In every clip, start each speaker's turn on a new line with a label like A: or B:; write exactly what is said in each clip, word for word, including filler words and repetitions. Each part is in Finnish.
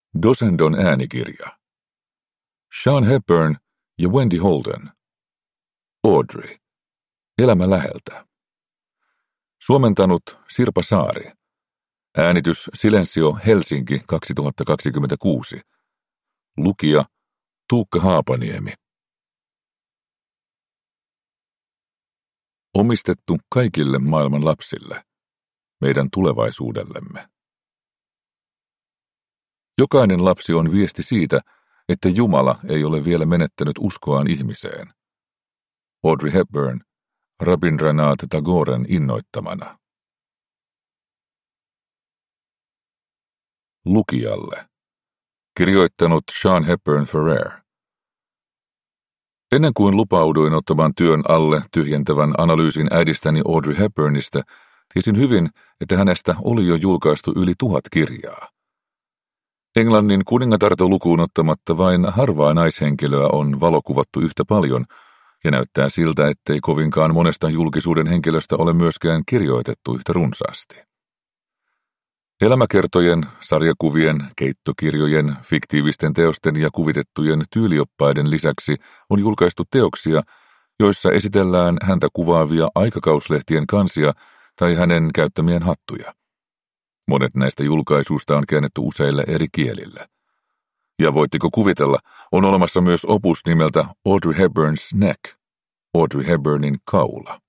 A: Dosendon äänikirja. Sean Hepburn ja Wendy Holden. Audrey. Elämä läheltä. Suomentanut Sirpa Saari. Äänitys Silensio Helsinki kaksituhattakaksikymmentäkuusi. Lukija Tuukka Haapaniemi. Omistettu kaikille maailman lapsille. Meidän tulevaisuudellemme. Jokainen lapsi on viesti siitä, että Jumala ei ole vielä menettänyt uskoaan ihmiseen. Audrey Hepburn, Rabindranath Tagoren innoittamana. Lukijalle. Kirjoittanut Sean Hepburn Ferrer. Ennen kuin lupauduin ottamaan työn alle tyhjentävän analyysin äidistäni Audrey Hepburnista, tiesin hyvin, että hänestä oli jo julkaistu yli tuhat kirjaa. Englannin kuningatarta lukuun ottamatta vain harvaa naishenkilöä on valokuvattu yhtä paljon, ja näyttää siltä, ettei kovinkaan monesta julkisuuden henkilöstä ole myöskään kirjoitettu yhtä runsaasti. Elämäkertojen, sarjakuvien, keittokirjojen, fiktiivisten teosten ja kuvitettujen tyylioppaiden lisäksi on julkaistu teoksia, joissa esitellään häntä kuvaavia aikakauslehtien kansia tai hänen käyttämien hattuja. Monet näistä julkaisuista on käännetty useille eri kielille. Ja voitteko kuvitella, on olemassa myös opus nimeltä Audrey Hepburn's Neck, Audrey Hepburnin kaula.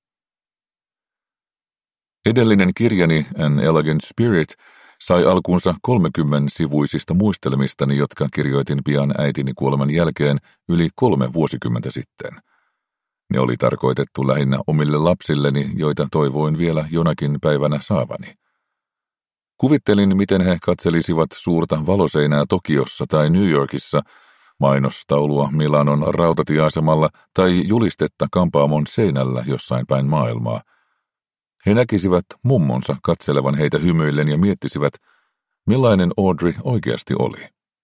A: Edellinen kirjani An Elegant Spirit sai alkuunsa kolmekymmensivuisista muistelmistani, jotka kirjoitin pian äitini kuoleman jälkeen yli kolme vuosikymmentä sitten. Ne oli tarkoitettu lähinnä omille lapsilleni, joita toivoin vielä jonakin päivänä saavani. Kuvittelin, miten he katselisivat suurta valoseinää Tokiossa tai New Yorkissa, mainostaulua Milanon rautatieasemalla tai julistetta kampaamon seinällä jossain päin maailmaa. He näkisivät mummonsa katselevan heitä hymyillen ja miettisivät, millainen Audrey oikeasti oli.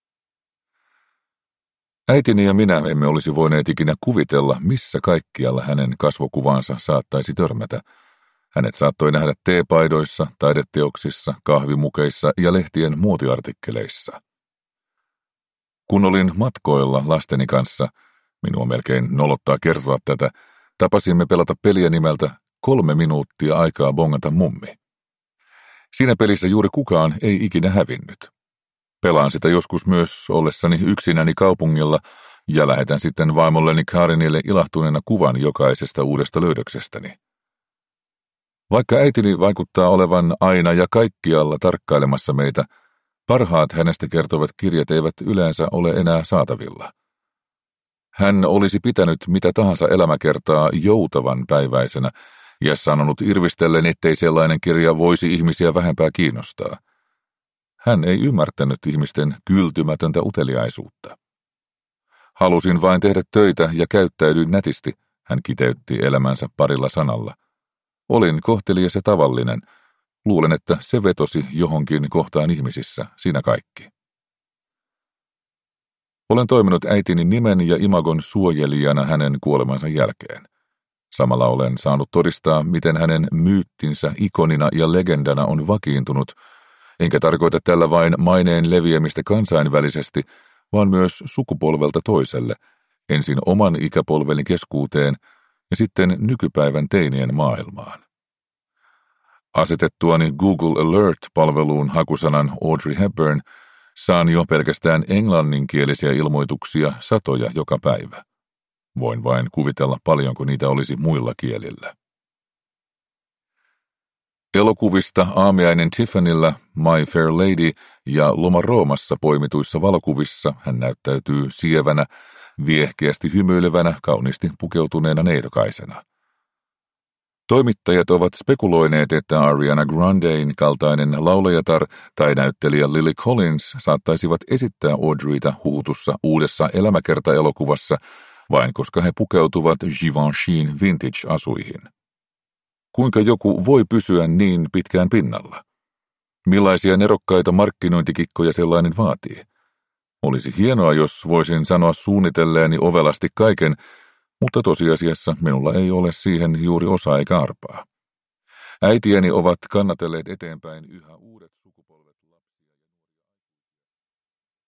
A: Äitini ja minä emme olisi voineet ikinä kuvitella, missä kaikkialla hänen kasvokuvansa saattaisi törmätä. Hänet saattoi nähdä teepaidoissa, taideteoksissa, kahvimukeissa ja lehtien muotiartikkeleissa. Kun olin matkoilla lasteni kanssa, minua melkein nolottaa kertoa tätä, tapasimme pelata peliä nimeltä Kolme minuuttia aikaa bongata mummi. Siinä pelissä juuri kukaan ei ikinä hävinnyt. Pelaan sitä joskus myös ollessani yksinäni kaupungilla ja lähetän sitten vaimolleni Karinille ilahtuneena kuvan jokaisesta uudesta löydöksestäni. Vaikka äitini vaikuttaa olevan aina ja kaikkialla tarkkailemassa meitä, parhaat hänestä kertovat kirjat eivät yleensä ole enää saatavilla. Hän olisi pitänyt mitä tahansa elämäkertaa joutavan päiväisenä ja sanonut irvistellen, ettei sellainen kirja voisi ihmisiä vähempää kiinnostaa. Hän ei ymmärtänyt ihmisten kyltymätöntä uteliaisuutta. Halusin vain tehdä töitä ja käyttäydyin nätisti, hän kiteytti elämänsä parilla sanalla. Olin kohtelias ja tavallinen. Luulen, että se vetosi johonkin kohtaan ihmisissä, siinä kaikki. Olen toiminut äitini nimen ja imagon suojelijana hänen kuolemansa jälkeen. Samalla olen saanut todistaa, miten hänen myyttinsä ikonina ja legendana on vakiintunut, enkä tarkoita tällä vain maineen leviämistä kansainvälisesti, vaan myös sukupolvelta toiselle, ensin oman ikäpolveni keskuuteen ja sitten nykypäivän teinien maailmaan. Asetettuani Google Alert-palveluun hakusanan Audrey Hepburn saan jo pelkästään englanninkielisiä ilmoituksia satoja joka päivä. Voin vain kuvitella, paljonko niitä olisi muilla kielillä. Elokuvista Aamiainen Tiffanyllä, My Fair Lady ja Loma Roomassa poimituissa valokuvissa hän näyttäytyy sievänä, viehkeästi hymyilevänä, kauniisti pukeutuneena neitokaisena. Toimittajat ovat spekuloineet, että Ariana Grandein kaltainen laulajatar tai näyttelijä Lily Collins saattaisivat esittää Audreyta huhutussa uudessa elämäkerta-elokuvassa, vain koska he pukeutuvat Givenchy'n vintage-asuihin. Kuinka joku voi pysyä niin pitkään pinnalla? Millaisia nerokkaita markkinointikikkoja sellainen vaatii? Olisi hienoa, jos voisin sanoa suunnitelleeni ovelasti kaiken, mutta tosiasiassa minulla ei ole siihen juuri osaa eikä arpaa. Äitieni ovat kannatelleet eteenpäin yhä uudelleen.